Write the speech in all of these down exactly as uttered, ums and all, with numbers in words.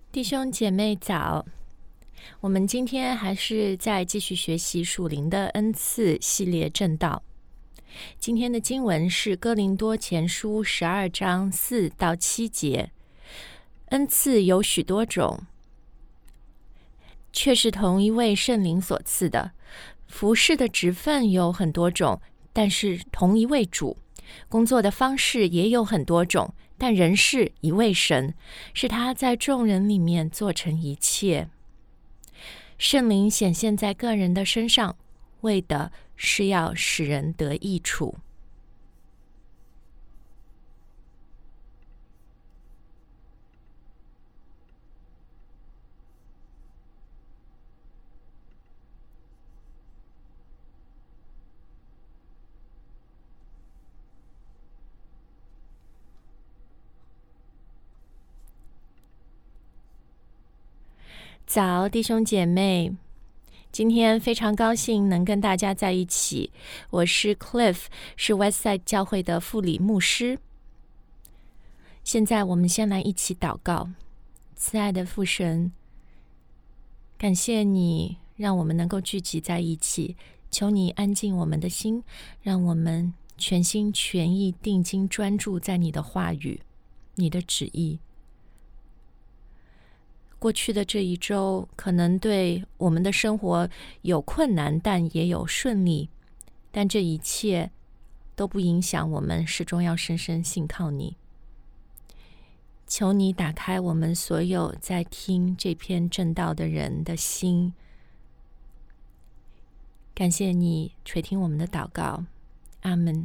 弟兄姐妹早，我们今天还是在继续学习属灵的恩赐系列正道。今天的经文是哥林多前书十二章四到七节。恩赐有许多种，却是同一位圣灵所赐的；服事的职分有很多种，但是同一位主；工作的方式也有很多种，但仍是一位神，是他在众人里面做成一切。圣灵显现在个人的身上，为的是要使人得益处。早，弟兄姐妹，今天非常高兴能跟大家在一起。我是 Cliff， 是 Westside 教会的副理牧师。现在我们先来一起祷告。慈爱的父神，感谢你让我们能够聚集在一起，求你安静我们的心，让我们全心全意定睛专注在你的话语，你的旨意。过去的这一周，可能对我们的生活有困难，但也有顺利。但这一切都不影响我们始终要深深信靠你。求你打开我们所有在听这篇正道的人的心。感谢你垂听我们的祷告，阿们。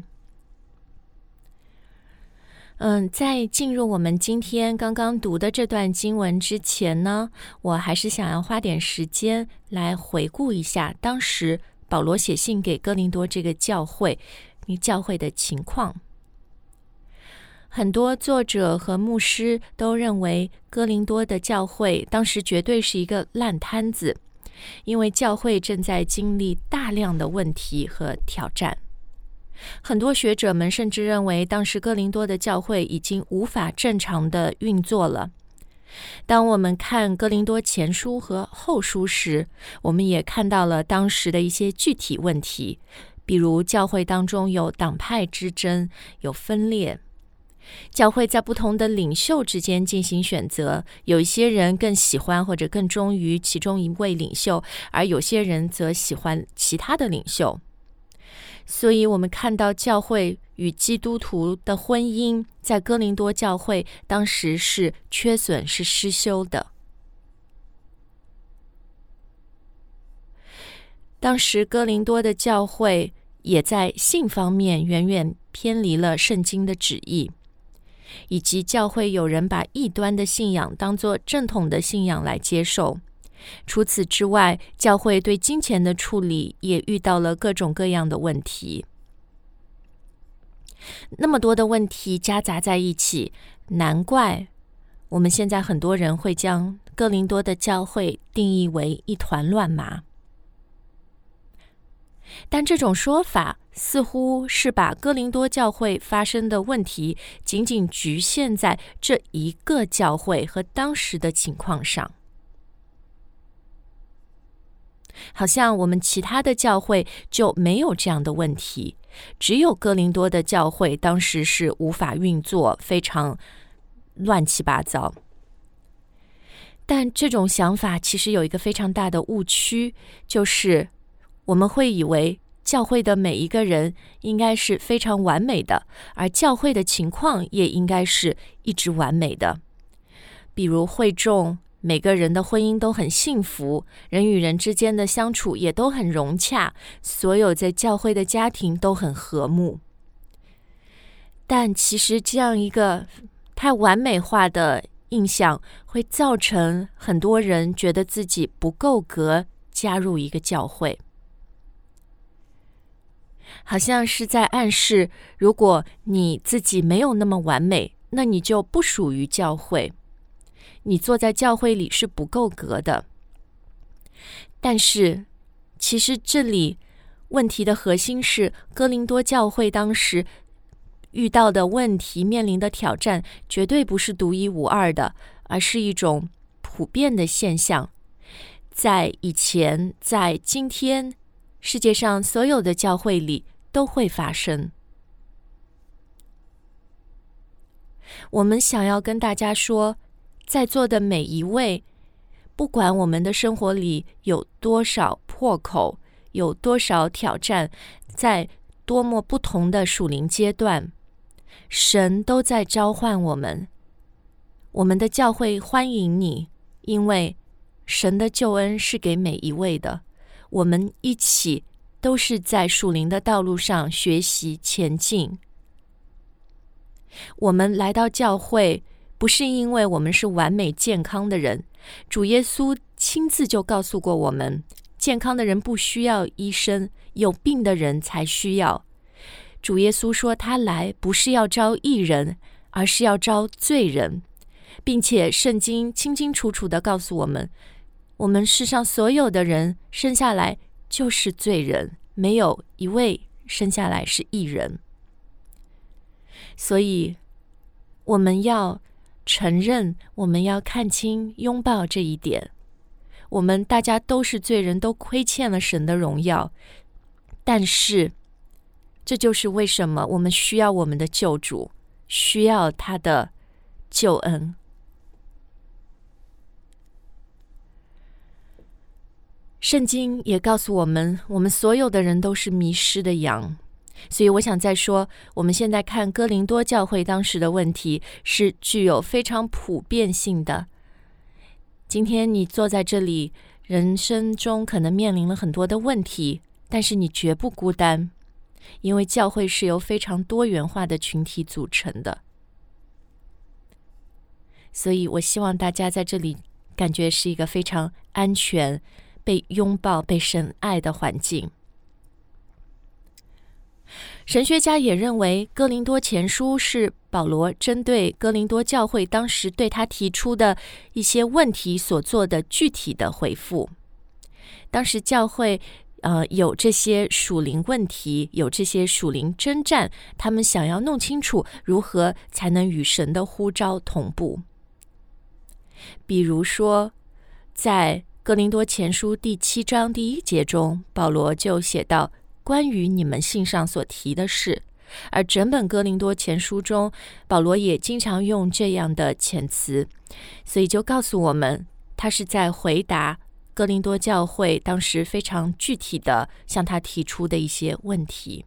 嗯，在进入我们今天刚刚读的这段经文之前呢，我还是想要花点时间来回顾一下当时保罗写信给哥林多这个教会，教会的情况。很多作者和牧师都认为哥林多的教会当时绝对是一个烂摊子，因为教会正在经历大量的问题和挑战。很多学者们甚至认为当时哥林多的教会已经无法正常的运作了。当我们看哥林多前书和后书时，我们也看到了当时的一些具体问题，比如教会当中有党派之争，有分裂，教会在不同的领袖之间进行选择，有一些人更喜欢或者更忠于其中一位领袖，而有些人则喜欢其他的领袖。所以我们看到教会与基督徒的婚姻在哥林多教会当时是缺损，是失修的。当时哥林多的教会也在性方面远远偏离了圣经的旨意，以及教会有人把异端的信仰当作正统的信仰来接受。除此之外，教会对金钱的处理也遇到了各种各样的问题。那么多的问题夹杂在一起，难怪我们现在很多人会将哥林多的教会定义为一团乱麻。但这种说法似乎是把哥林多教会发生的问题仅仅局限在这一个教会和当时的情况上。好像我们其他的教会就没有这样的问题，只有哥林多的教会当时是无法运作，非常乱七八糟。但这种想法其实有一个非常大的误区，就是我们会以为教会的每一个人应该是非常完美的，而教会的情况也应该是一直完美的。比如会众每个人的婚姻都很幸福，人与人之间的相处也都很融洽，所有在教会的家庭都很和睦。但其实这样一个太完美化的印象会造成很多人觉得自己不够格加入一个教会，好像是在暗示，如果你自己没有那么完美，那你就不属于教会，你坐在教会里是不够格的。但是其实这里问题的核心是，哥林多教会当时遇到的问题，面临的挑战绝对不是独一无二的，而是一种普遍的现象，在以前，在今天，世界上所有的教会里都会发生。我们想要跟大家说，在座的每一位，不管我们的生活里有多少破口，有多少挑战，在多么不同的属灵阶段，神都在召唤我们。我们的教会欢迎你，因为神的救恩是给每一位的。我们一起都是在属灵的道路上学习前进。我们来到教会，不是因为我们是完美健康的人，主耶稣亲自就告诉过我们，健康的人不需要医生，有病的人才需要。主耶稣说他来不是要招义人，而是要招罪人，并且圣经清清楚楚地告诉我们，我们世上所有的人生下来就是罪人，没有一位生下来是义人。所以我们要承认，我们要看清拥抱这一点，我们大家都是罪人，都亏欠了神的荣耀，但是这就是为什么我们需要我们的救主，需要他的救恩。圣经也告诉我们，我们所有的人都是迷失的羊。所以我想再说，我们现在看哥林多教会当时的问题是具有非常普遍性的。今天你坐在这里，人生中可能面临了很多的问题，但是你绝不孤单，因为教会是由非常多元化的群体组成的。所以我希望大家在这里感觉是一个非常安全、被拥抱、被神爱的环境。神学家也认为，哥林多前书是保罗针对哥林多教会当时对他提出的一些问题所做的具体的回复。当时教会呃有这些属灵问题，有这些属灵征战，他们想要弄清楚如何才能与神的呼召同步。比如说，在哥林多前书第七章第一节中，保罗就写到关于你们信上所提的事，而整本哥林多前书中，保罗也经常用这样的遣词，所以就告诉我们，他是在回答哥林多教会当时非常具体的向他提出的一些问题。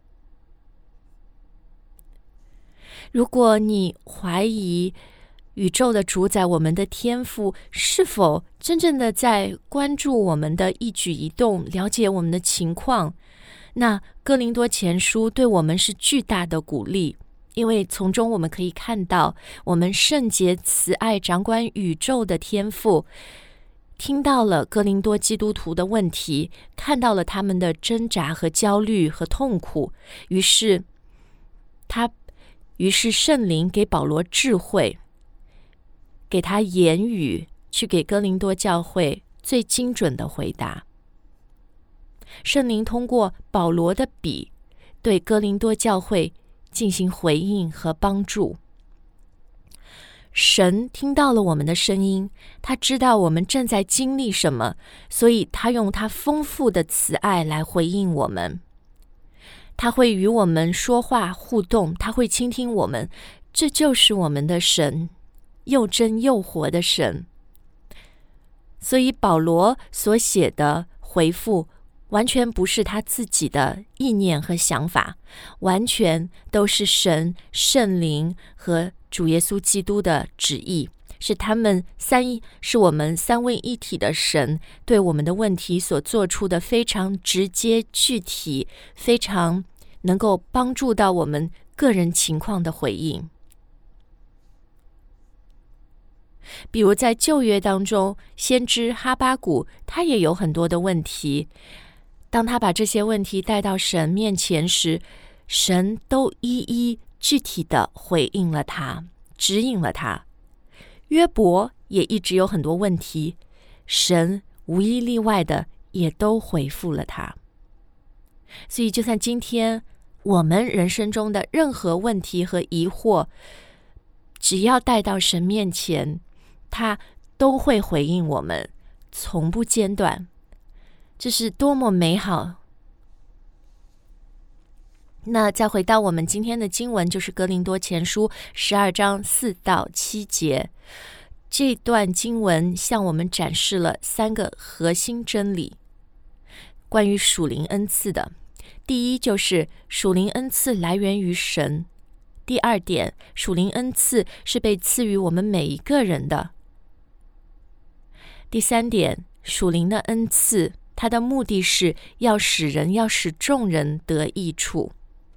如果你怀疑宇宙的主宰，我们的天父是否真正的在关注我们的一举一动，了解我们的情况，那哥林多前书对我们是巨大的鼓励，因为从中我们可以看到，我们圣洁慈爱掌管宇宙的天父听到了哥林多基督徒的问题，看到了他们的挣扎和焦虑和痛苦，于是他于是圣灵给保罗智慧，给他言语，去给哥林多教会最精准的回答。圣灵通过保罗的笔，对哥林多教会进行回应和帮助。神听到了我们的声音，他知道我们正在经历什么，所以他用他丰富的慈爱来回应我们。他会与我们说话互动，他会倾听我们，这就是我们的神，又真又活的神。所以保罗所写的回复完全不是他自己的意念和想法，完全都是神、圣灵和主耶稣基督的旨意，是他们三一，是我们三位一体的神对我们的问题所做出的非常直接、具体、非常能够帮助到我们个人情况的回应。比如在旧约当中，先知哈巴谷他也有很多的问题，当他把这些问题带到神面前时，神都一一具体的回应了他，指引了他。约伯也一直有很多问题，神无一例外的也都回复了他。所以就算今天我们人生中的任何问题和疑惑，只要带到神面前，他都会回应我们，从不间断。这是多么美好！那再回到我们今天的经文，就是哥林多前书十二章四到七节。这段经文向我们展示了三个核心真理，关于属灵恩赐的。第一，就是属灵恩赐来源于神。第二点，属灵恩赐是被赐予我们每一个人的。第三点，属灵的恩赐，它的目的是要使人，要使众人得益处。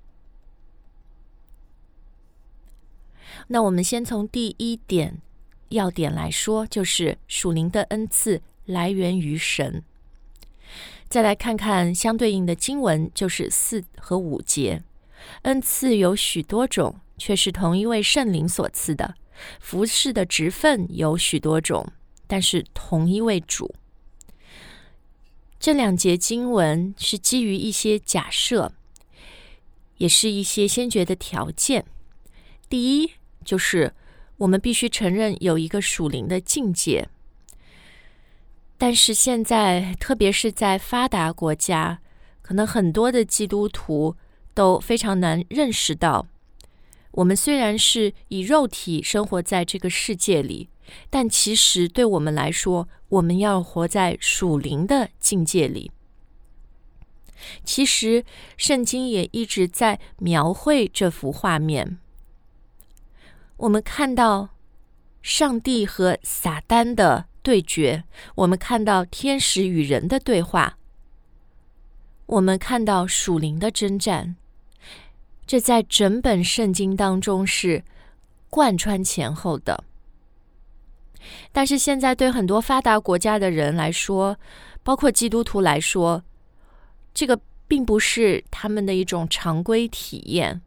那我们先从第一点要点来说，就是属灵的恩赐来源于神。再来看看相对应的经文，就是四和五节。恩赐有许多种，却是同一位圣灵所赐的；服事的职分有许多种，但是同一位主。这两节经文是基于一些假设，也是一些先决的条件。第一，就是我们必须承认有一个属灵的境界。但是现在，特别是在发达国家，可能很多的基督徒都非常难认识到，我们虽然是以肉体生活在这个世界里，但其实对我们来说，我们要活在属灵的境界里。其实圣经也一直在描绘这幅画面。我们看到上帝和撒旦的对决，我们看到天使与人的对话，我们看到属灵的征战，这在整本圣经当中是贯穿前后的。但是现在对很多发达国家的人来说，包括基督徒来说，这个并不是他们的一种常规体验。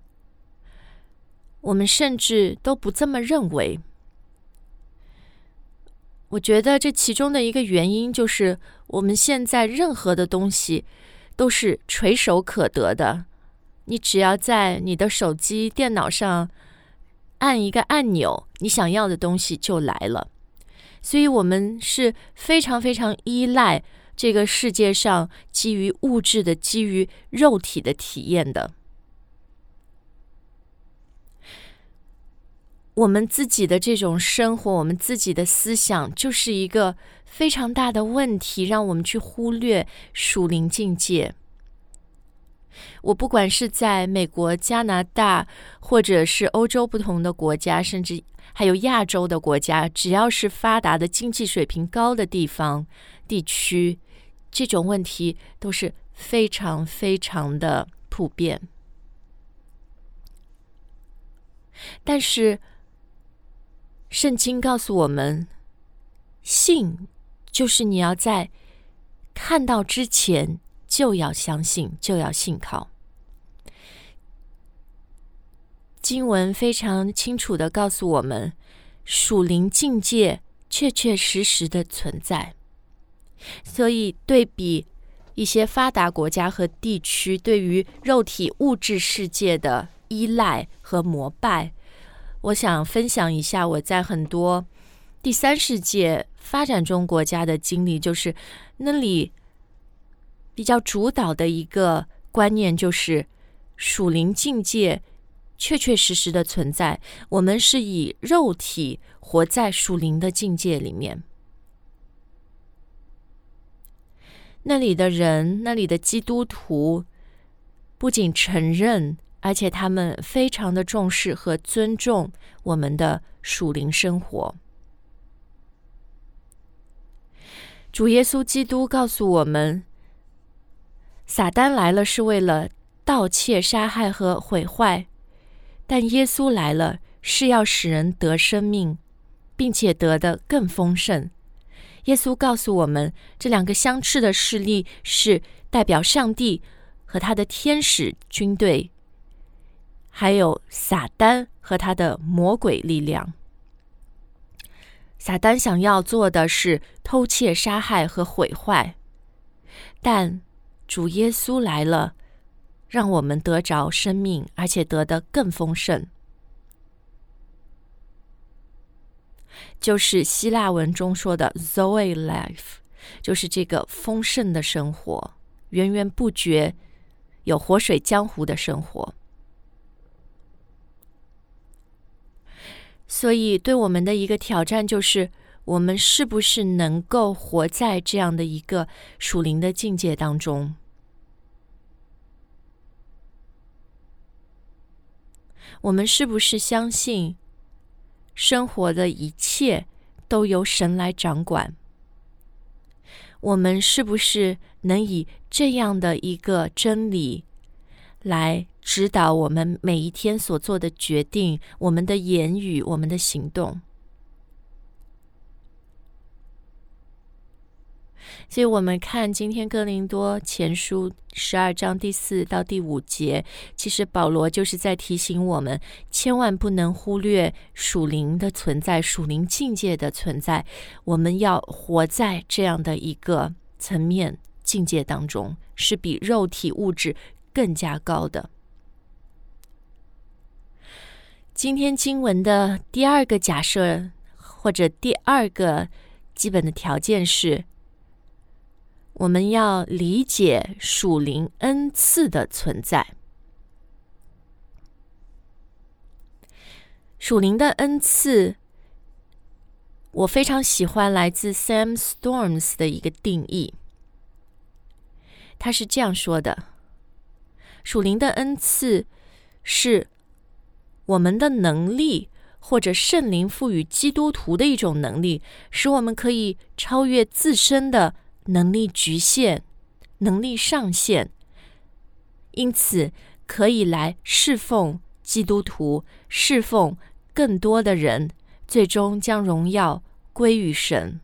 我们甚至都不这么认为。我觉得这其中的一个原因就是，我们现在任何的东西都是垂手可得的，你只要在你的手机、电脑上按一个按钮，你想要的东西就来了。所以我们是非常非常依赖这个世界上基于物质的、基于肉体的体验的。我们自己的这种生活，我们自己的思想，就是一个非常大的问题，让我们去忽略属灵境界。我不管是在美国、加拿大，或者是欧洲不同的国家，甚至还有亚洲的国家，只要是发达的经济水平高的地方、地区，这种问题都是非常非常的普遍。但是圣经告诉我们，信就是你要在看到之前就要相信，就要信靠。经文非常清楚地告诉我们，属灵境界确确实实的存在。所以对比一些发达国家和地区对于肉体物质世界的依赖和膜拜，我想分享一下我在很多第三世界发展中国家的经历，就是那里比较主导的一个观念，就是属灵境界确确实实的存在，我们是以肉体活在属灵的境界里面。那里的人，那里的基督徒不仅承认，而且他们非常的重视和尊重我们的属灵生活。主耶稣基督告诉我们，撒旦来了是为了盗窃、杀害和毁坏，但耶稣来了是要使人得生命，并且得得更丰盛。耶稣告诉我们，这两个相斥的势力是代表上帝和他的天使军队，还有撒旦和他的魔鬼力量。撒旦想要做的是偷窃、杀害和毁坏，但主耶稣来了，让我们得着生命，而且得得更丰盛。 就是希腊文中说的 Zoe life， 就是这个丰盛的生活，源源不绝有活水江湖的生活。所以对我们的一个挑战就是，我们是不是能够活在这样的一个属灵的境界当中？我们是不是相信生活的一切都由神来掌管？我们是不是能以这样的一个真理来指导我们每一天所做的决定，我们的言语，我们的行动？所以我们看今天哥林多前书十二章第四到第五节，其实保罗就是在提醒我们，千万不能忽略属灵的存在，属灵境界的存在，我们要活在这样的一个层面境界当中，是比肉体物质更加高的。今天经文的第二个假设，或者第二个基本的条件是，我们要理解属灵恩赐的存在。属灵的恩赐，我非常喜欢来自 Sam Storms 的一个定义。他是这样说的：属灵的恩赐是我们的能力，或者圣灵赋予基督徒的一种能力，使我们可以超越自身的能力局限、能力上限，因此可以来侍奉基督徒，侍奉更多的人，最终将荣耀归于神。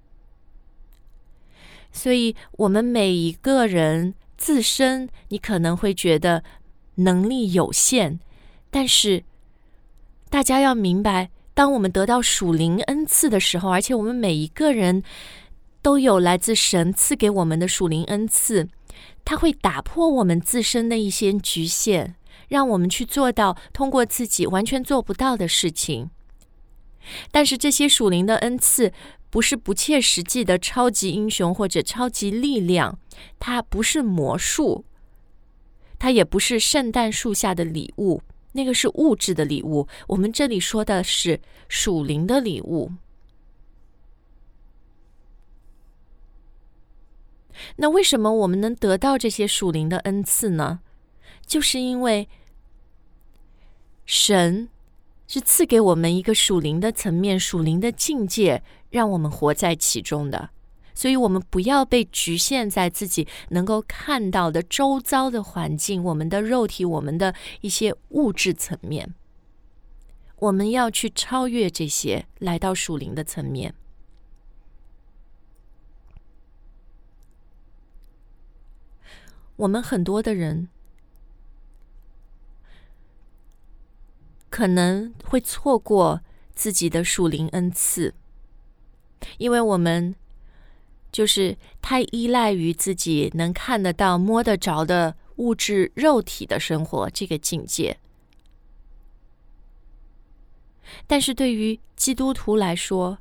所以我们每一个人自身，你可能会觉得能力有限，但是大家要明白，当我们得到属灵恩赐的时候，而且我们每一个人都有来自神赐给我们的属灵恩赐，它会打破我们自身的一些局限，让我们去做到通过自己完全做不到的事情。但是这些属灵的恩赐不是不切实际的超级英雄或者超级力量，它不是魔术，它也不是圣诞树下的礼物，那个是物质的礼物。我们这里说的是属灵的礼物。那为什么我们能得到这些属灵的恩赐呢？就是因为神是赐给我们一个属灵的层面、属灵的境界，让我们活在其中的。所以我们不要被局限在自己能够看到的周遭的环境，我们的肉体，我们的一些物质层面，我们要去超越这些，来到属灵的层面。我们很多的人可能会错过自己的属灵恩赐，因为我们就是太依赖于自己能看得到、摸得着的物质肉体的生活这个境界。但是对于基督徒来说，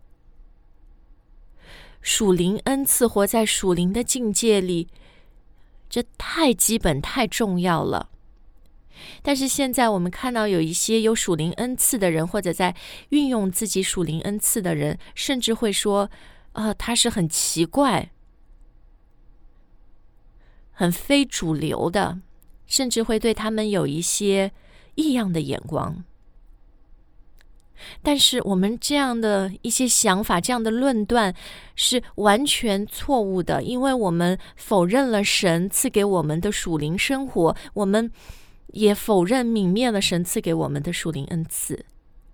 属灵恩赐，活在属灵的境界里，这太基本、太重要了。但是现在我们看到有一些有属灵恩赐的人，或者在运用自己属灵恩赐的人，甚至会说啊、呃，他是很奇怪、很非主流的，甚至会对他们有一些异样的眼光。但是我们这样的一些想法，这样的论断是完全错误的，因为我们否认了神赐给我们的属灵生活，我们也否认泯灭了神赐给我们的属灵恩赐。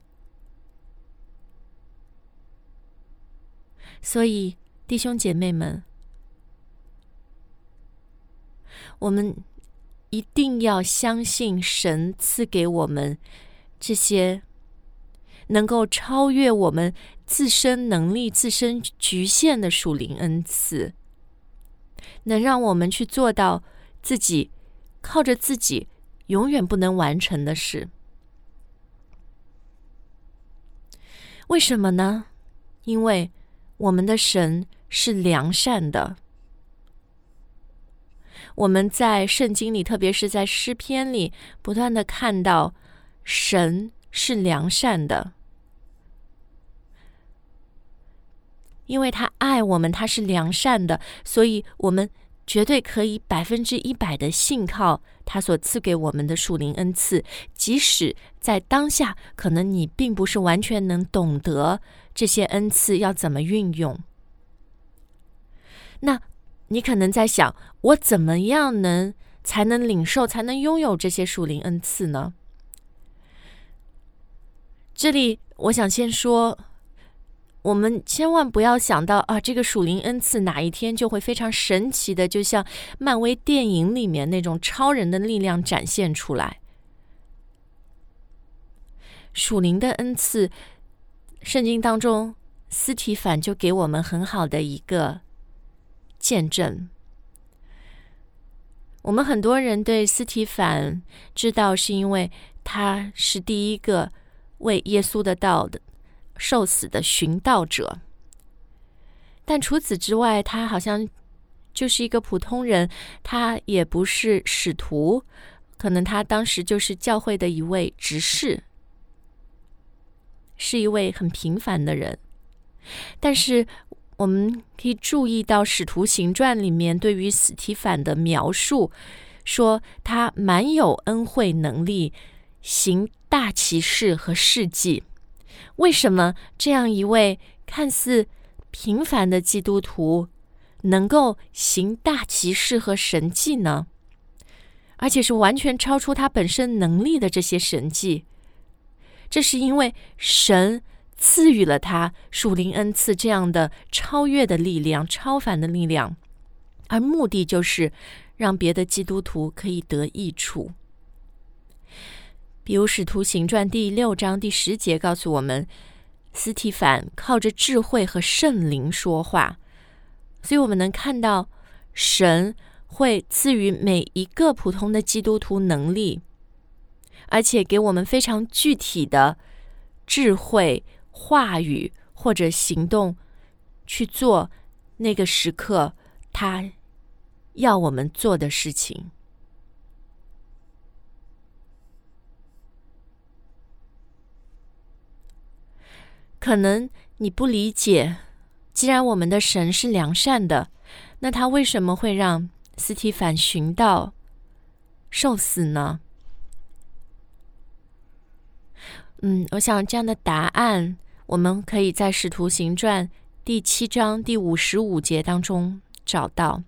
所以弟兄姐妹们，我们一定要相信神赐给我们这些能够超越我们自身能力、自身局限的属灵恩赐，能让我们去做到自己靠着自己永远不能完成的事。 为什么呢？因为我们的神是良善的。我们在圣经里，特别是在诗篇里，不断的看到神是良善的，因为他爱我们，他是良善的，所以我们绝对可以百分之一百的信靠他所赐给我们的属灵恩赐，即使在当下可能你并不是完全能懂得这些恩赐要怎么运用。那你可能在想，我怎么样能才能领受，才能拥有这些属灵恩赐呢？这里我想先说，我们千万不要想到啊，这个属灵恩赐哪一天就会非常神奇的，就像漫威电影里面那种超人的力量展现出来。属灵的恩赐，圣经当中司提反就给我们很好的一个见证。我们很多人对司提反知道，是因为他是第一个为耶稣的道的受死的寻道者，但除此之外，他好像就是一个普通人，他也不是使徒，可能他当时就是教会的一位执事，是一位很平凡的人。但是我们可以注意到《使徒行传》里面对于司提反的描述，说他满有恩惠能力，行大奇事和事迹。为什么这样一位看似平凡的基督徒能够行大奇事和神迹呢？而且是完全超出他本身能力的这些神迹。这是因为神赐予了他属灵恩赐这样的超越的力量，超凡的力量，而目的就是让别的基督徒可以得益处。比如《使徒行传》第六章第十节告诉我们，司提反靠着智慧和圣灵说话，所以我们能看到神会赐予每一个普通的基督徒能力，而且给我们非常具体的智慧、话语或者行动，去做那个时刻他要我们做的事情。可能你不理解，既然我们的神是良善的，那他为什么会让司提反寻道受死呢？嗯，我想这样的答案，我们可以在《使徒行传》第七章第五十五节当中找到。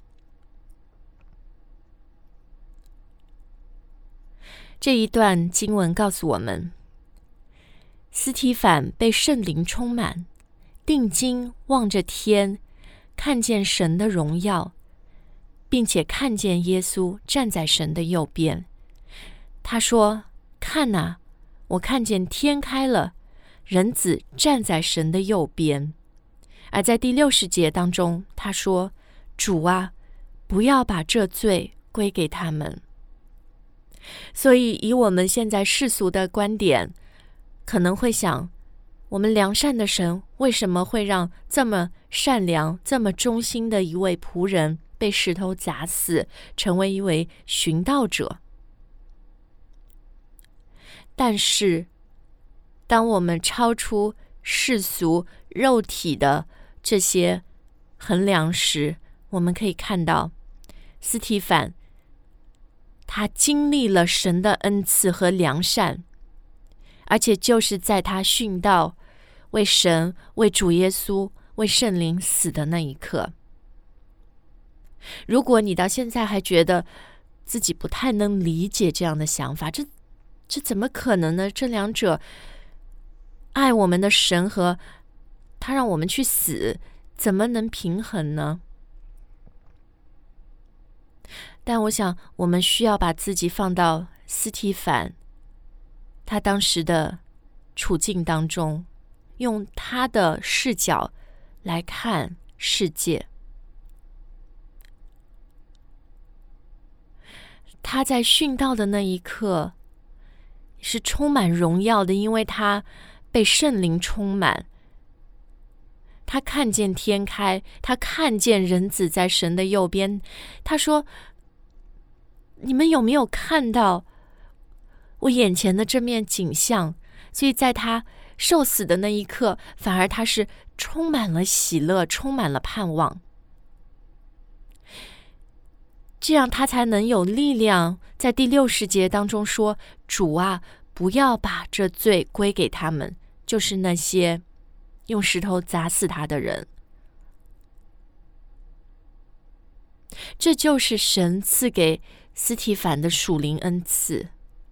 这一段经文告诉我们，司提反被圣灵充满，定睛望着天，看见神的荣耀，并且看见耶稣站在神的右边。他说：看哪，我看见天开了，人子站在神的右边。而在第六十节当中，他说：主啊，不要把这罪归给他们。所以以我们现在世俗的观点，可能会想，我们良善的神为什么会让这么善良、这么忠心的一位仆人被石头砸死，成为一位寻道者？但是当我们超出世俗肉体的这些衡量时，我们可以看到司提反他经历了神的恩赐和良善，而且就是在他殉道为神、为主耶稣、为圣灵死的那一刻。如果你到现在还觉得自己不太能理解这样的想法，这这怎么可能呢？这两者，爱我们的神和他让我们去死，怎么能平衡呢？但我想我们需要把自己放到司提反他当时的处境当中，用他的视角来看世界。他在殉道的那一刻是充满荣耀的，因为他被圣灵充满， 他看见天开，他看见人子在神的右边。他说，你们有没有看到我眼前的这面景象？所以在他受死的那一刻，反而他是充满了喜乐，充满了盼望，这样他才能有力量在第六十节当中说，主啊，不要把这罪归给他们，就是那些用石头砸死他的人。这就是神赐给司提反的属灵恩赐。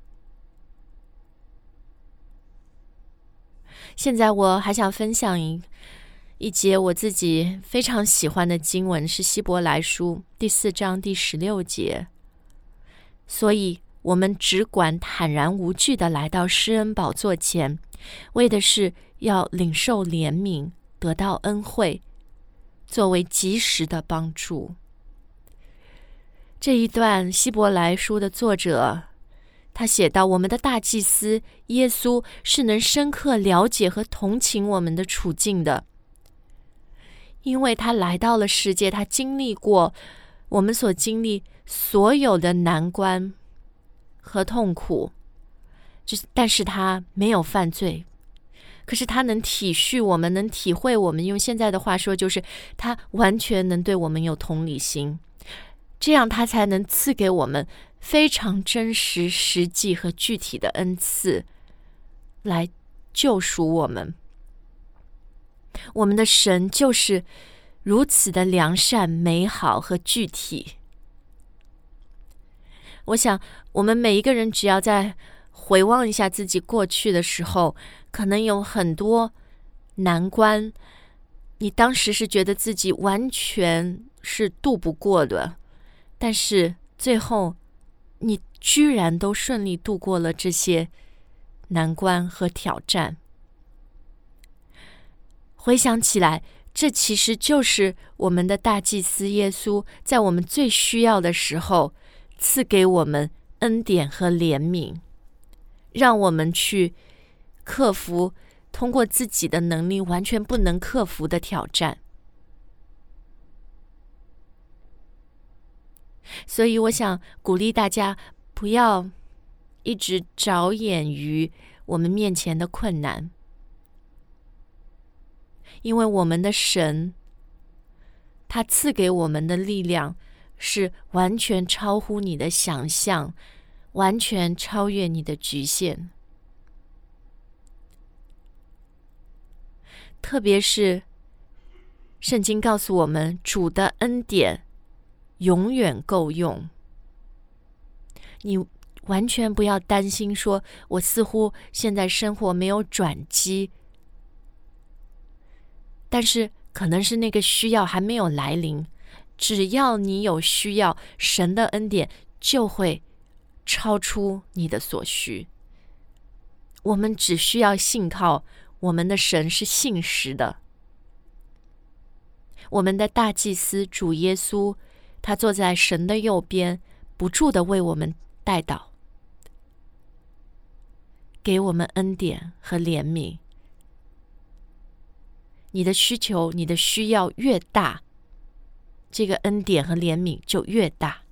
现在我还想分享一一节我自己非常喜欢的经文，是希伯来书第四章第十六节。所以我们只管坦然无惧地来到施恩宝座前，为的是要领受怜悯，得到恩惠，作为及时的帮助。这一段希伯来书的作者他写到，我们的大祭司耶稣是能深刻了解和同情我们的处境的，因为他来到了世界，他经历过我们所经历所有的难关和痛苦，就是但是他没有犯罪，可是他能体恤我们，能体会我们，用现在的话说，就是他完全能对我们有同理心，这样他才能赐给我们非常真实、实际和具体的恩赐，来救赎我们。我们的神就是如此的良善、美好和具体。我想，我们每一个人只要再回望一下自己过去的时候，可能有很多难关，你当时是觉得自己完全是渡不过的，但是最后你居然都顺利度过了这些难关和挑战。回想起来，这其实就是我们的大祭司耶稣在我们最需要的时候赐给我们恩典和怜悯，让我们去克服通过自己的能力完全不能克服的挑战。所以我想鼓励大家不要一直着眼于我们面前的困难，因为我们的神他赐给我们的力量是完全超乎你的想象，完全超越你的局限。特别是圣经告诉我们，主的恩典永远够用。你完全不要担心说，我似乎现在生活没有转机，但是可能是那个需要还没有来临。只要你有需要，神的恩典就会超出你的所需。我们只需要信靠我们的神是信实的。我们的大祭司主耶稣，他坐在神的右边，不住地为我们代祷，给我们恩典和怜悯。你的需求，你的需要越大，这个恩典和怜悯就越大。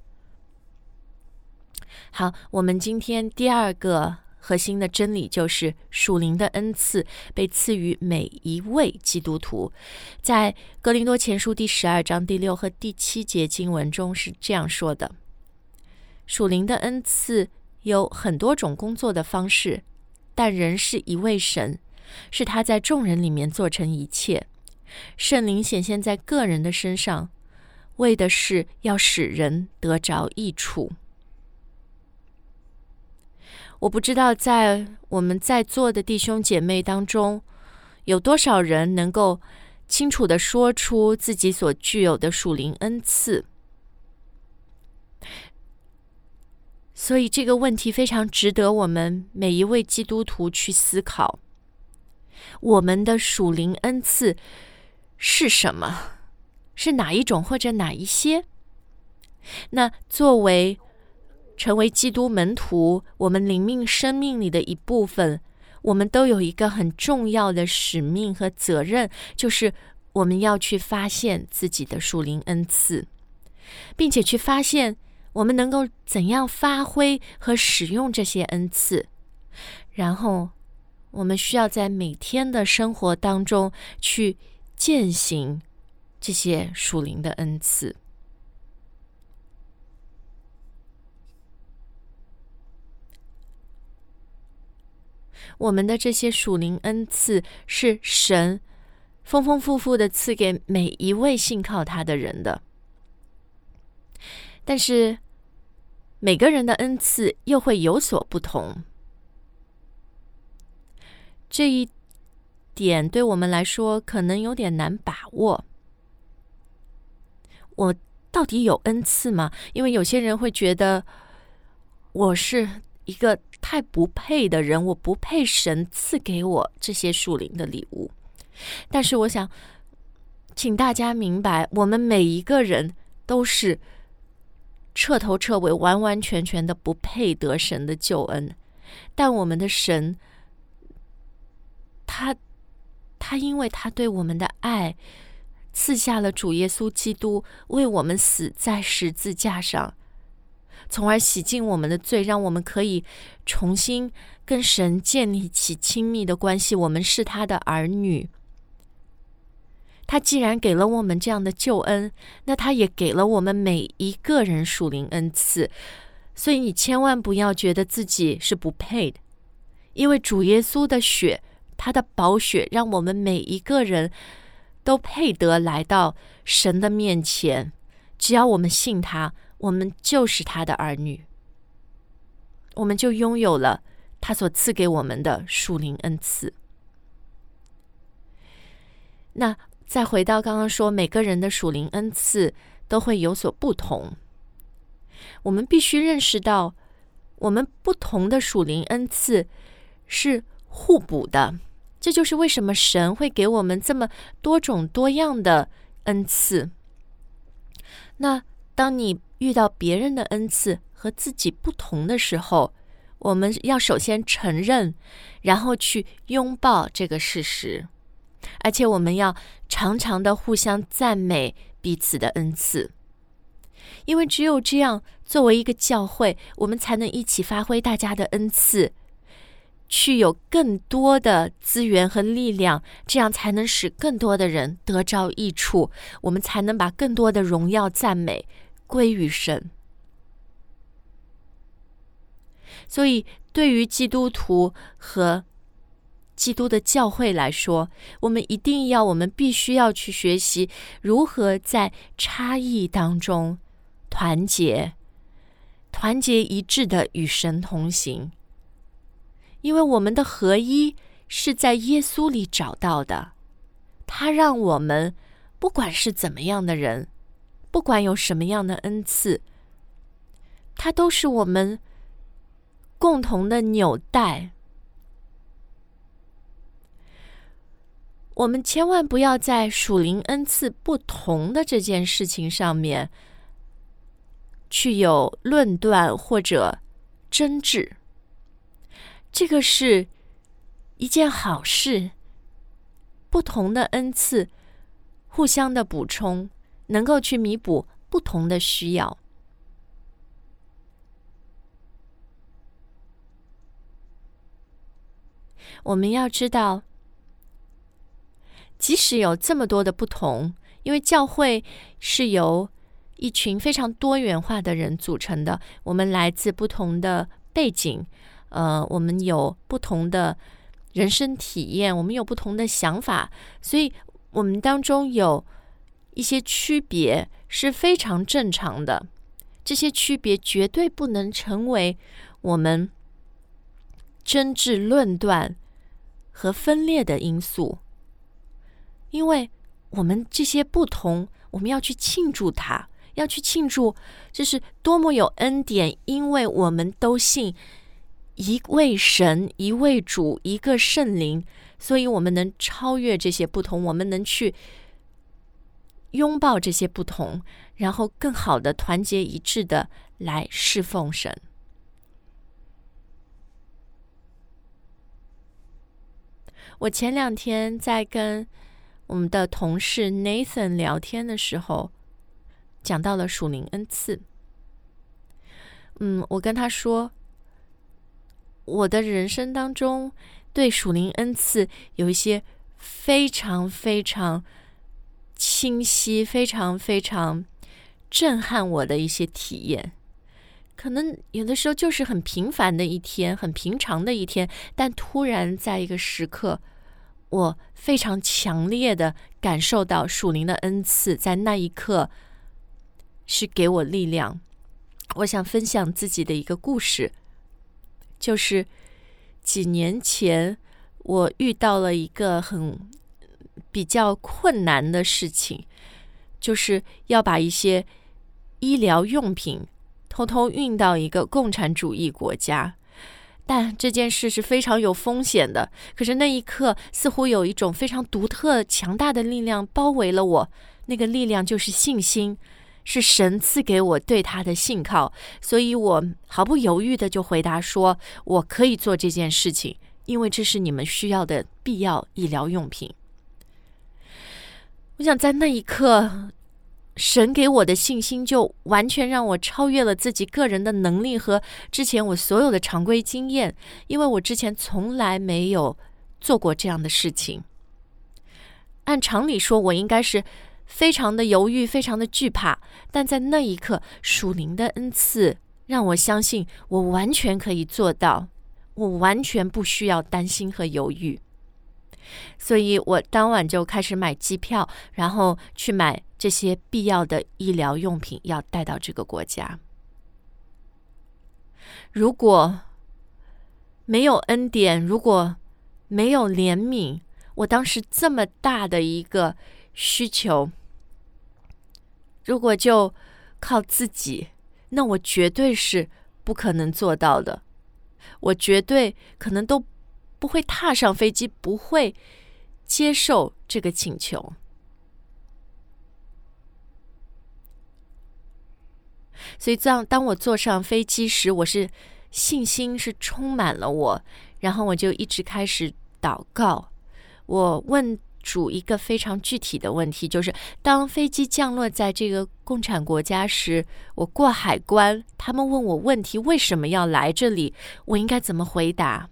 好，我们今天第二个核心的真理就是属灵的恩赐被赐予每一位基督徒。在哥林多前书第十二章第六和第七节经文中是这样说的：属灵的恩赐有很多种工作的方式，但仍是一位神，是他在众人里面做成一切。圣灵显现在个人的身上，为的是要使人得着益处。我不知道在我们在座的弟兄姐妹当中，有多少人能够清楚地说出自己所具有的属灵恩赐。所以这个问题非常值得我们每一位基督徒去思考。我们的属灵恩赐是什么？是哪一种或者哪一些？那作为成为基督门徒，我们灵命生命里的一部分，我们都有一个很重要的使命和责任，就是我们要去发现自己的属灵恩赐，并且去发现我们能够怎样发挥和使用这些恩赐，然后我们需要在每天的生活当中去践行这些属灵的恩赐。我们的这些属灵恩赐是神丰丰富富的赐给每一位信靠他的人的，但是每个人的恩赐又会有所不同。这一点对我们来说可能有点难把握。我到底有恩赐吗？因为有些人会觉得我是一个太不配的人，我不配神赐给我这些属灵的礼物。但是我想请大家明白，我们每一个人都是彻头彻尾完完全全的不配得神的救恩，但我们的神他他因为他对我们的爱，赐下了主耶稣基督为我们死在十字架上，从而洗净我们的罪，让我们可以重新跟神建立起亲密的关系，我们是他的儿女。他既然给了我们这样的救恩，那他也给了我们每一个人属灵恩赐，所以你千万不要觉得自己是不配的，因为主耶稣的血，他的宝血，让我们每一个人都配得来到神的面前。只要我们信他，我们就是他的儿女，我们就拥有了他所赐给我们的属灵恩赐。那再回到刚刚说，每个人的属灵恩赐都会有所不同，我们必须认识到，我们不同的属灵恩赐是互补的。这就是为什么神会给我们这么多种多样的恩赐。那当你遇到别人的恩赐和自己不同的时候，我们要首先承认，然后去拥抱这个事实，而且我们要常常的互相赞美彼此的恩赐，因为只有这样，作为一个教会，我们才能一起发挥大家的恩赐，去有更多的资源和力量，这样才能使更多的人得着益处，我们才能把更多的荣耀赞美归于神。所以对于基督徒和基督的教会来说，我们一定要我们必须要去学习如何在差异当中团结团结一致的与神同行，因为我们的合一是在耶稣里找到的。他让我们不管是怎么样的人，不管有什么样的恩赐，他都是我们共同的纽带。我们千万不要在属灵恩赐不同的这件事情上面去有论断或者争执，这个是一件好事。不同的恩赐互相的补充，能够去弥补不同的需要。我们要知道，即使有这么多的不同，因为教会是由一群非常多元化的人组成的，我们来自不同的背景，呃，我们有不同的人生体验，我们有不同的想法，所以我们当中有一些区别是非常正常的。这些区别绝对不能成为我们争执、论断和分裂的因素，因为我们这些不同，我们要去庆祝它，要去庆祝这是多么有恩典，因为我们都信一位神、一位主、一个圣灵，所以我们能超越这些不同，我们能去拥抱这些不同，然后更好的团结一致的来侍奉神。我前两天在跟我们的同事 Nathan 聊天的时候，讲到了属灵恩赐。嗯，我跟他说，我的人生当中对属灵恩赐有一些非常非常清晰、非常非常震撼我的一些体验。可能有的时候就是很平凡的一天，很平常的一天，但突然在一个时刻，我非常强烈的感受到属灵的恩赐，在那一刻是给我力量。我想分享自己的一个故事，就是几年前我遇到了一个很比较困难的事情，就是要把一些医疗用品偷偷运到一个共产主义国家。但这件事是非常有风险的，可是那一刻似乎有一种非常独特强大的力量包围了我，那个力量就是信心，是神赐给我对他的信靠，所以我毫不犹豫的就回答说，我可以做这件事情，因为这是你们需要的必要医疗用品。我想在那一刻，神给我的信心就完全让我超越了自己个人的能力和之前我所有的常规经验，因为我之前从来没有做过这样的事情。按常理说，我应该是非常的犹豫，非常的惧怕，但在那一刻，属灵的恩赐让我相信我完全可以做到，我完全不需要担心和犹豫。所以我当晚就开始买机票，然后去买这些必要的医疗用品，要带到这个国家。如果没有恩典，如果没有怜悯，我当时这么大的一个需求，如果就靠自己，那我绝对是不可能做到的。我绝对可能都不会踏上飞机，不会接受这个请求。所以当当我坐上飞机时，我是信心是充满了我，然后我就一直开始祷告。我问主一个非常具体的问题，就是当飞机降落在这个共产国家时，我过海关，他们问我问题，为什么要来这里，我应该怎么回答？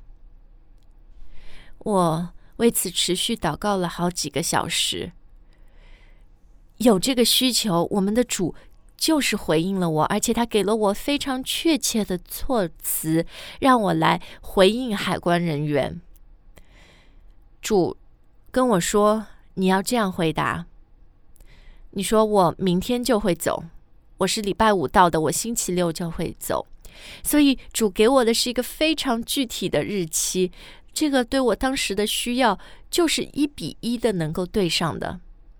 我为此持续祷告了好几个小时。有这个需求，我们的主就是回应了我，而且他给了我非常确切的措辞，让我来回应海关人员。主跟我说，你要这样回答，你说我明天就会走，我是礼拜五到的，我星期六就会走。所以主给我的是一个非常具体的日期，这个对我当时的需要就是一比一的能够对上的。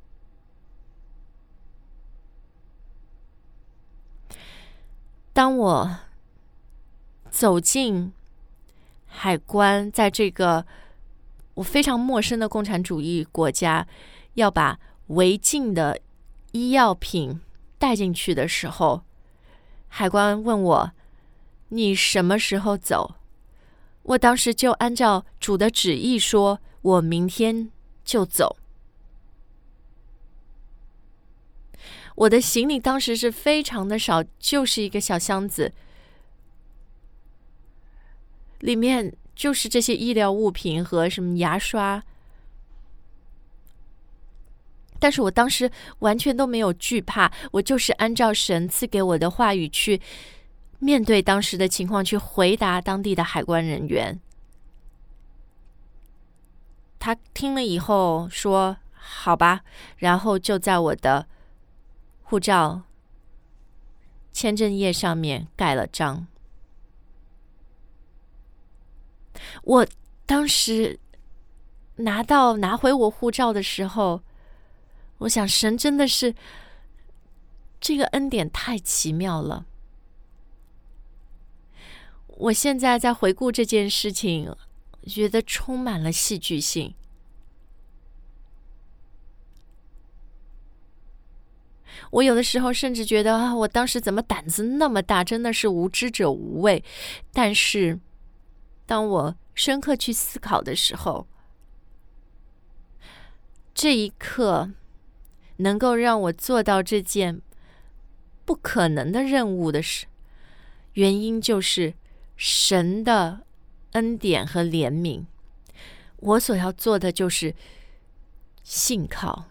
当我走进海关，在这个我非常陌生的共产主义国家，要把违禁的医药品带进去的时候，海关问我，你什么时候走？我当时就按照主的旨意说，我明天就走。我的行李当时是非常的少，就是一个小箱子，里面就是这些医疗物品和什么牙刷。但是我当时完全都没有惧怕，我就是按照神赐给我的话语去面对当时的情况，去回答当地的海关人员。他听了以后说好吧，然后就在我的护照签证页上面盖了章。我当时拿到拿回我护照的时候，我想神真的是这个恩典太奇妙了。我现在在回顾这件事情，觉得充满了戏剧性。我有的时候甚至觉得啊，我当时怎么胆子那么大，真的是无知者无畏。但是当我深刻去思考的时候， 这一刻能够让我做到这件不可能的任务的事，原因就是神的恩典和怜悯。我所要做的就是信靠。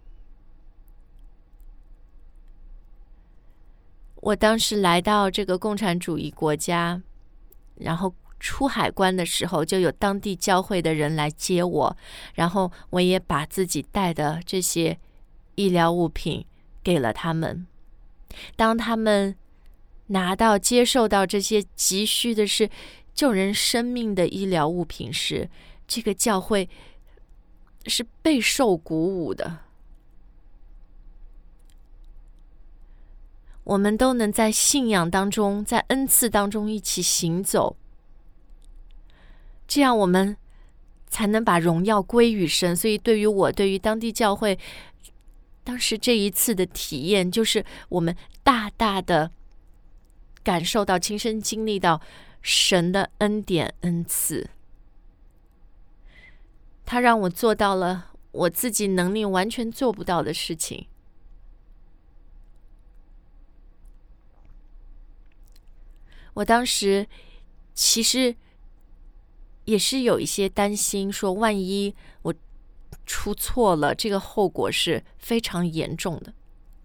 我当时来到这个共产主义国家，然后出海关的时候，就有当地教会的人来接我，然后我也把自己带的这些医疗物品给了他们。当他们拿到、接受到这些急需的是救人生命的医疗物品时，这个教会是备受鼓舞的。我们都能在信仰当中，在恩赐当中一起行走，这样我们才能把荣耀归于神。所以对于我，对于当地教会，当时这一次的体验，就是我们大大的感受到、亲身经历到神的恩典恩赐。他让我做到了我自己能力完全做不到的事情。我当时其实也是有一些担心，说万一我出错了，这个后果是非常严重的。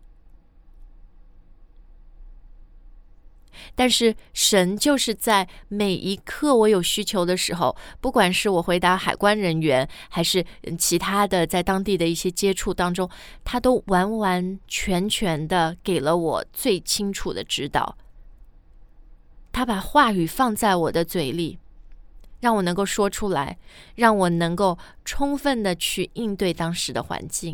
但是神就是在每一刻我有需求的时候，不管是我回答海关人员，还是其他的在当地的一些接触当中，他都完完全全的给了我最清楚的指导。他把话语放在我的嘴里，让我能够说出来，让我能够充分的去应对当时的环境。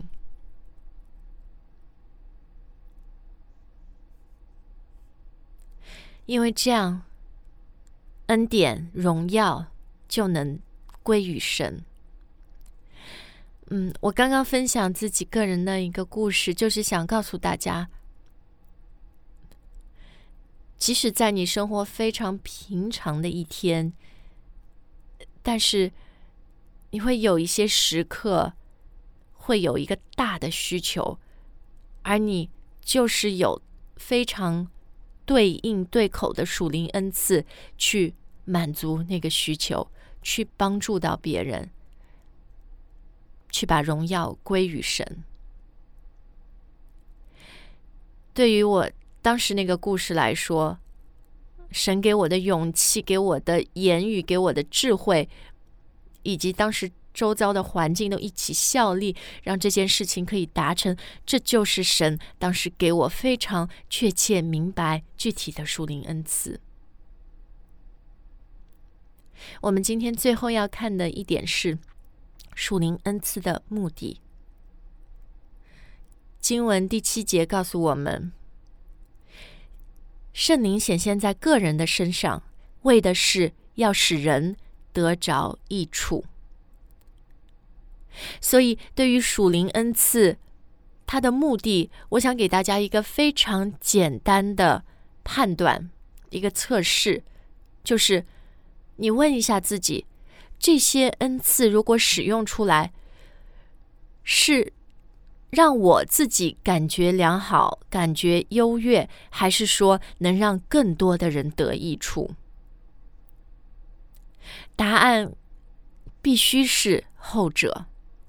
因为这样，恩典、荣耀就能归于神。嗯，我刚刚分享自己个人的一个故事，就是想告诉大家，即使在你生活非常平常的一天，但是你会有一些时刻，会有一个大的需求，而你就是有非常对应对口的属灵恩赐，去满足那个需求，去帮助到别人，去把荣耀归于神。对于我当时那个故事来说，神给我的勇气，给我的言语，给我的智慧，以及当时周遭的环境都一起效力，让这件事情可以达成，这就是神当时给我非常确切明白具体的属灵恩赐。我们今天最后要看的一点是属灵恩赐的目的。经文第七节告诉我们，圣灵显现在个人的身上，为的是要使人得着益处。所以对于属灵恩赐，它的目的，我想给大家一个非常简单的判断，一个测试，就是你问一下自己，这些恩赐如果使用出来，是让我自己感觉良好，感觉优越，还是说能让更多的人得益处？答案必须是后者。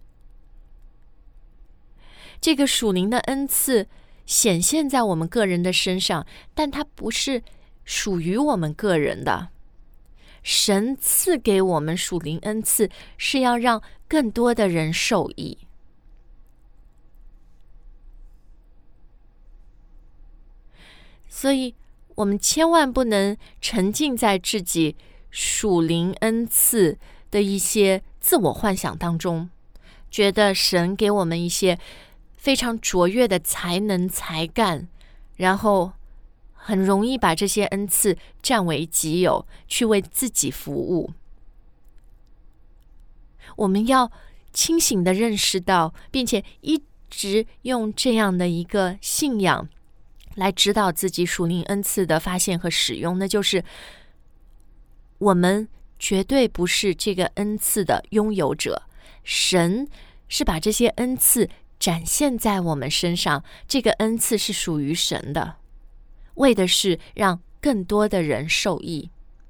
这个属灵的恩赐显现在我们个人的身上，但它不是属于我们个人的。神赐给我们属灵恩赐，是要让更多的人受益。所以我们千万不能沉浸在自己属灵恩赐的一些自我幻想当中，觉得神给我们一些非常卓越的才能才干，然后很容易把这些恩赐占为己有，去为自己服务。我们要清醒地认识到，并且一直用这样的一个信仰来指导自己属灵恩赐的发现和使用，那就是我们绝对不是这个恩赐的拥有者，神是把这些恩赐展现在我们身上，这个恩赐是属于神的，为的是让更多的人受益。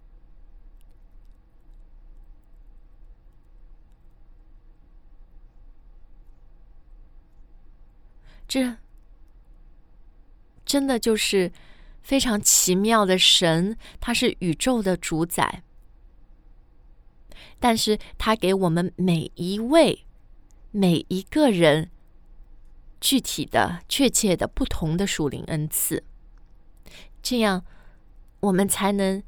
这真的就是非常奇妙的神，他是宇宙的主宰，但是他给我们每一位每一个人具体的确切的不同的属灵恩赐，这样我们才能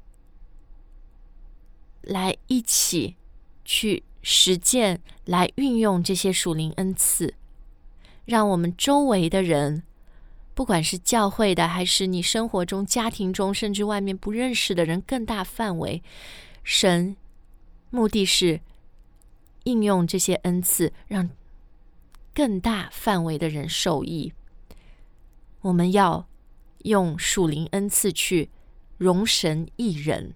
来一起去实践，来运用这些属灵恩赐，让我们周围的人，不管是教会的，还是你生活中、家庭中，甚至外面不认识的人，更大范围，神目的是应用这些恩赐，让更大范围的人受益。我们要用属灵恩赐去容神益人。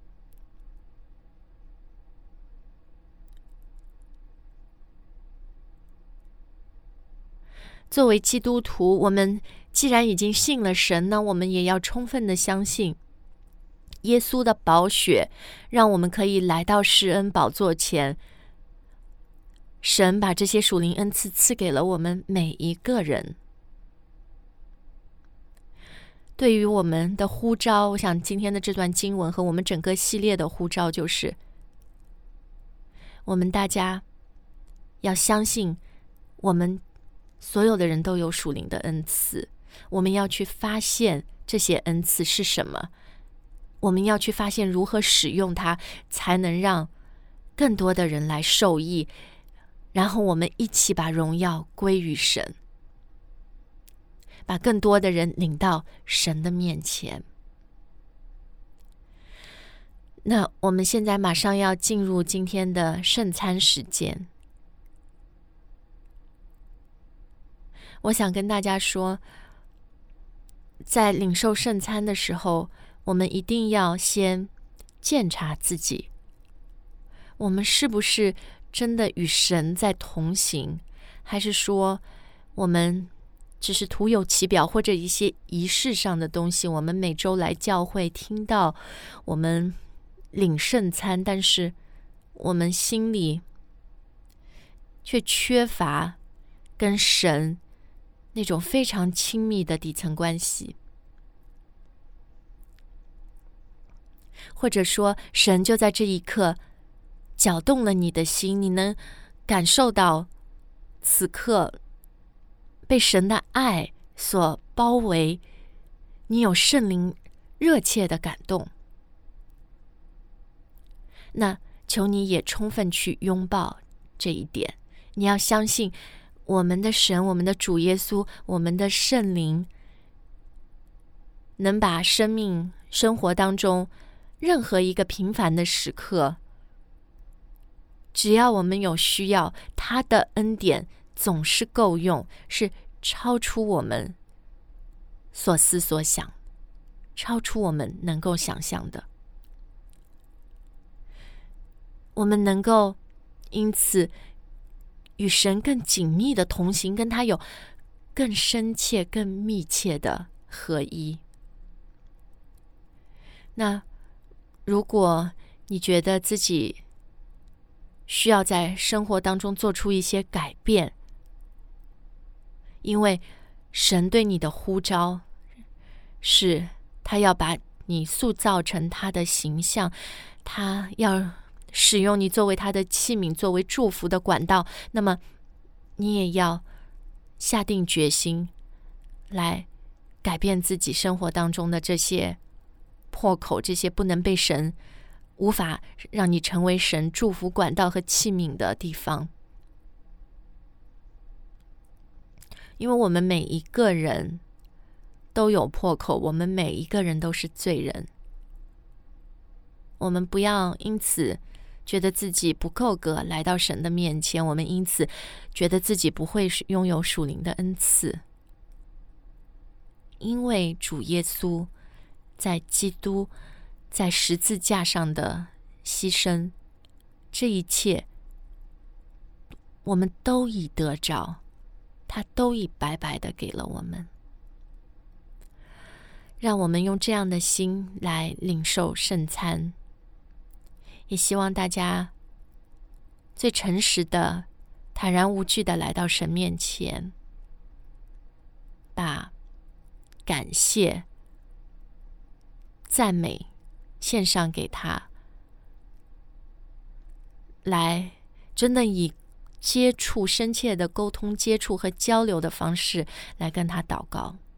作为基督徒，我们既然已经信了神呢，我们也要充分的相信耶稣的宝血，让我们可以来到施恩宝座前。神把这些属灵恩赐赐给了我们每一个人。对于我们的呼召，我想今天的这段经文和我们整个系列的呼召就是，我们大家要相信我们所有的人都有属灵的恩赐，我们要去发现这些恩赐是什么，我们要去发现如何使用它，才能让更多的人来受益，然后我们一起把荣耀归于神，把更多的人领到神的面前。那我们现在马上要进入今天的圣餐时间。我想跟大家说，在领受圣餐的时候，我们一定要先检查自己，我们是不是真的与神在同行，还是说我们只是徒有其表，或者一些仪式上的东西，我们每周来教会听到我们领圣餐，但是我们心里却缺乏跟神那种非常亲密的底层关系，或者说神就在这一刻搅动了你的心，你能感受到此刻被神的爱所包围，你有圣灵热切的感动，那求你也充分去拥抱这一点。你要相信我们的神，我们的主耶稣，我们的圣灵能把生命生活当中任何一个平凡的时刻，只要我们有需要，他的恩典总是够用，是超出我们所思所想，超出我们能够想象的。我们能够因此与神更紧密的同行，跟他有更深切更密切的合一。那如果你觉得自己需要在生活当中做出一些改变，因为神对你的呼召是他要把你塑造成他的形象，他要使用你作为他的器皿，作为祝福的管道，那么你也要下定决心来改变自己生活当中的这些破口，这些不能被神无法让你成为神祝福管道和器皿的地方。因为我们每一个人都有破口，我们每一个人都是罪人，我们不要因此觉得自己不够格来到神的面前，我们因此觉得自己不会拥有属灵的恩赐。因为主耶稣在基督在十字架上的牺牲，这一切我们都已得着，他都已白白的给了我们。让我们用这样的心来领受圣餐，也希望大家最诚实的、坦然无惧的来到神面前，把感谢、赞美献上给他，来真的以接触、深切的沟通、接触和交流的方式来跟他祷告。